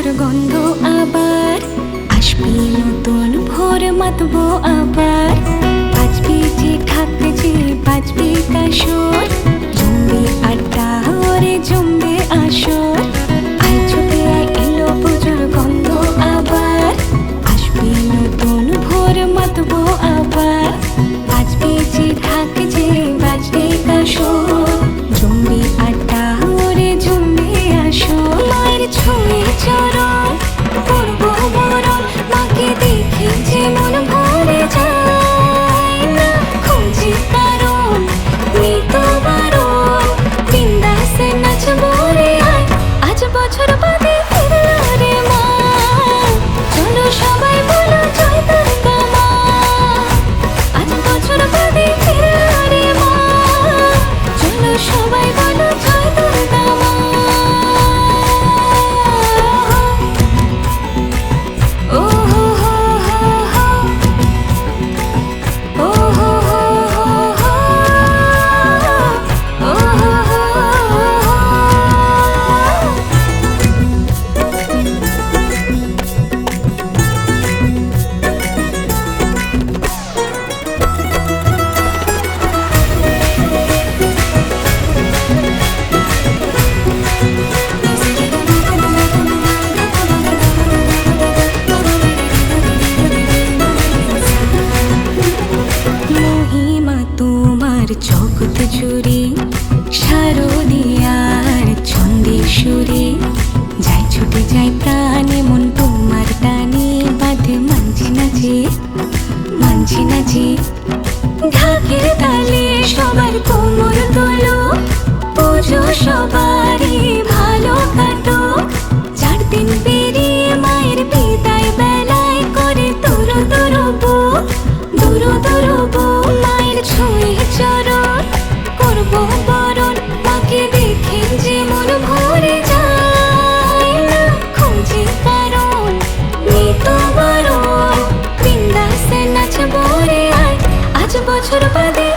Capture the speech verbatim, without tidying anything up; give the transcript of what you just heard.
গন্ধ আবার আসবি নতুন ভোর মাতবো আবার বাজবি যে ঢাক যে বাজবি কাশর জমবে আড্ডা ওরে জমবে আসর আই ছুটে আয় এলো পুজোর গন্ধ আবার আসবি নতুন ভোর মাতবো আবার বাজবি যে ঢাক যে বাজবি কাশর জমবে আড্ডা ওরে জমবে আসর মায়ের ছুঁয়ে চরণ করবো বরণ মাকে দেখে যে মন ভরে যায় না খুঁজি কারণ নেই তো বারণ বিন্দাসে নাচবো রে আয় আজ বছর বাদে ফিরে রে মা চলো সবাই বলো জয় দুর্গা মা আজ বছর বাদে ফিরে রে মা চলো সবাই বলো জয় দুর্গা মা ও হো হো হো হো ও হো হো হো ও হো হো মহিমা তোমার জগৎ জুড়ে শারদিয়ার ছন্দে সুরে যাই ছুটে যাই প্রাণে মন তোমার টানে বাঁধে মানছি না যে মানছি না যে ঢাকের তালে সবার কোমর তোলো পুজো সবারই ভালো কাটো চার দিন পেরিয়ে মায়ের বিদায় বেলায় করে তোর তোরবো দূর দূরবো মায়ের ছুঁয়ে চরণ করবো বরণ মাকে দেখে যে মন ভরে যায় না খুঁজি কারণ নেই তো বারণ বিন্দাসে নাচবো রে আয় আজ বছর বাদে